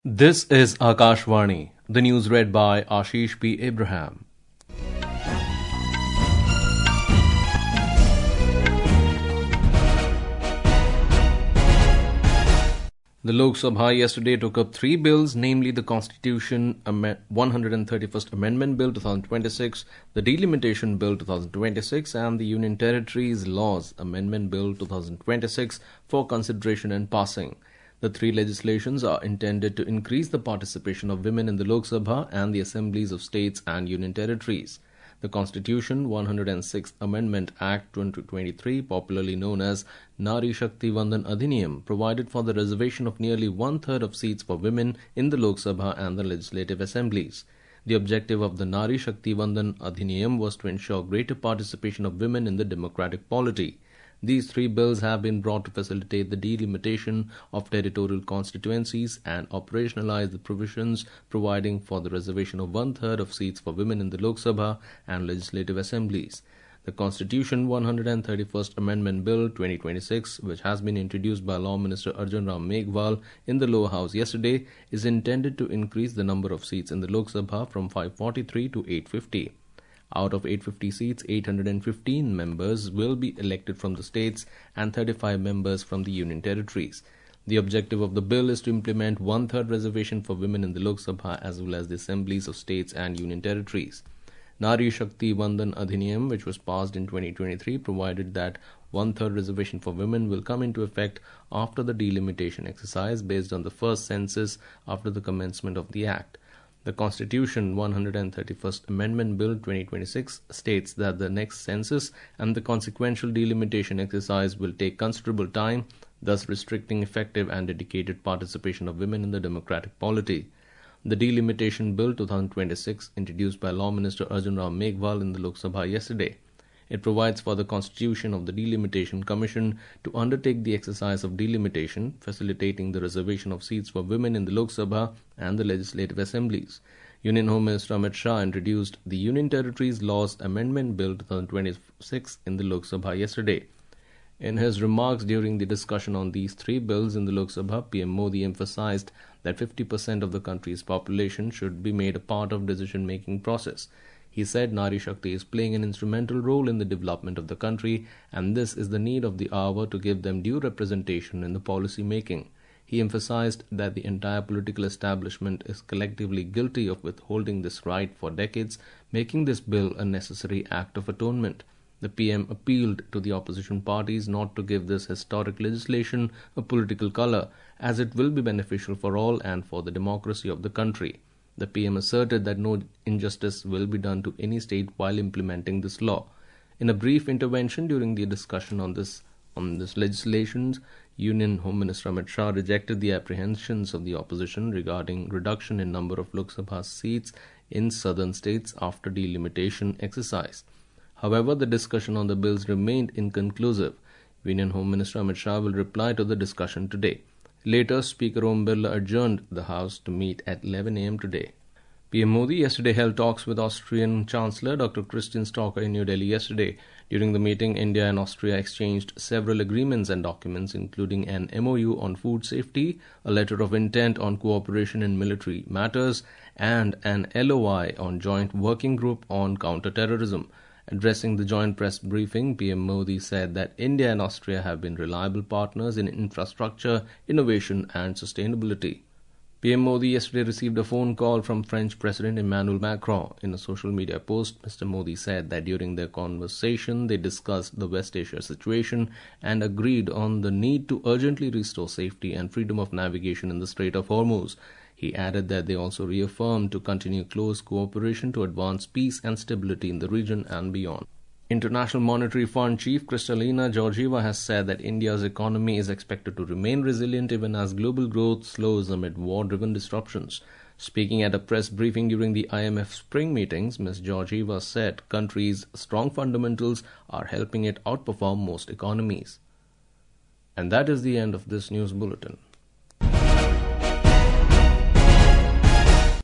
This is Akashvani, the news read by Ashish P. Abraham. The Lok Sabha yesterday took up three bills, namely the Constitution 131st Amendment Bill 2026, the Delimitation Bill 2026 and the Union Territories Laws Amendment Bill 2026 for consideration and passing. The three legislations are intended to increase the participation of women in the Lok Sabha and the assemblies of states and union territories. The Constitution 106th Amendment Act 2023, popularly known as Nari Shakti Vandan Adhiniyam, provided for the reservation of nearly one-third of seats for women in the Lok Sabha and the legislative assemblies. The objective of the Nari Shakti Vandan Adhiniyam was to ensure greater participation of women in the democratic polity. These three bills have been brought to facilitate the delimitation of territorial constituencies and operationalize the provisions providing for the reservation of one-third of seats for women in the Lok Sabha and legislative assemblies. The Constitution 131st Amendment Bill 2026, which has been introduced by Law Minister Arjun Ram Meghwal in the lower house yesterday, is intended to increase the number of seats in the Lok Sabha from 543 to 850. Out of 850 seats, 815 members will be elected from the states and 35 members from the union territories. The objective of the bill is to implement one-third reservation for women in the Lok Sabha as well as the assemblies of states and union territories. Nari Shakti Vandan Adhiniyam, which was passed in 2023, provided that one-third reservation for women will come into effect after the delimitation exercise based on the first census after the commencement of the Act. The Constitution 131st Amendment Bill 2026 states that the next census and the consequential delimitation exercise will take considerable time, thus restricting effective and dedicated participation of women in the democratic polity. The Delimitation Bill 2026, introduced by Law Minister Arjun Ram Meghwal in the Lok Sabha yesterday. It provides for the constitution of the Delimitation Commission to undertake the exercise of delimitation, facilitating the reservation of seats for women in the Lok Sabha and the legislative assemblies. Union Home Minister Amit Shah introduced the Union Territories Laws Amendment Bill 2026 in the Lok Sabha yesterday. In his remarks during the discussion on these three bills in the Lok Sabha, PM Modi emphasized that 50% of the country's population should be made a part of decision-making process. He said Nari Shakti is playing an instrumental role in the development of the country, and this is the need of the hour to give them due representation in the policy making. He emphasized that the entire political establishment is collectively guilty of withholding this right for decades, making this bill a necessary act of atonement. The PM appealed to the opposition parties not to give this historic legislation a political color, as it will be beneficial for all and for the democracy of the country. The PM asserted that no injustice will be done to any state while implementing this law. In a brief intervention during the discussion on this legislation, Union Home Minister Amit Shah rejected the apprehensions of the opposition regarding reduction in number of Lok Sabha seats in southern states after delimitation exercise. However, the discussion on the bills remained inconclusive. Union Home Minister Amit Shah will reply to the discussion today. Later, Speaker Om Birla adjourned the House to meet at 11 a.m. today. PM Modi yesterday held talks with Austrian Chancellor Dr. Christian Stocker in New Delhi yesterday. During the meeting, India and Austria exchanged several agreements and documents, including an MOU on food safety, a letter of intent on cooperation in military matters, and an LOI on joint working group on counter-terrorism. Addressing the joint press briefing, PM Modi said that India and Austria have been reliable partners in infrastructure, innovation and sustainability. PM Modi yesterday received a phone call from French President Emmanuel Macron. In a social media post, Mr. Modi said that during their conversation, they discussed the West Asia situation and agreed on the need to urgently restore safety and freedom of navigation in the Strait of Hormuz. He added that they also reaffirmed to continue close cooperation to advance peace and stability in the region and beyond. International Monetary Fund Chief Kristalina Georgieva has said that India's economy is expected to remain resilient even as global growth slows amid war-driven disruptions. Speaking at a press briefing during the IMF spring meetings, Ms. Georgieva said country's strong fundamentals are helping it outperform most economies. And that is the end of this news bulletin.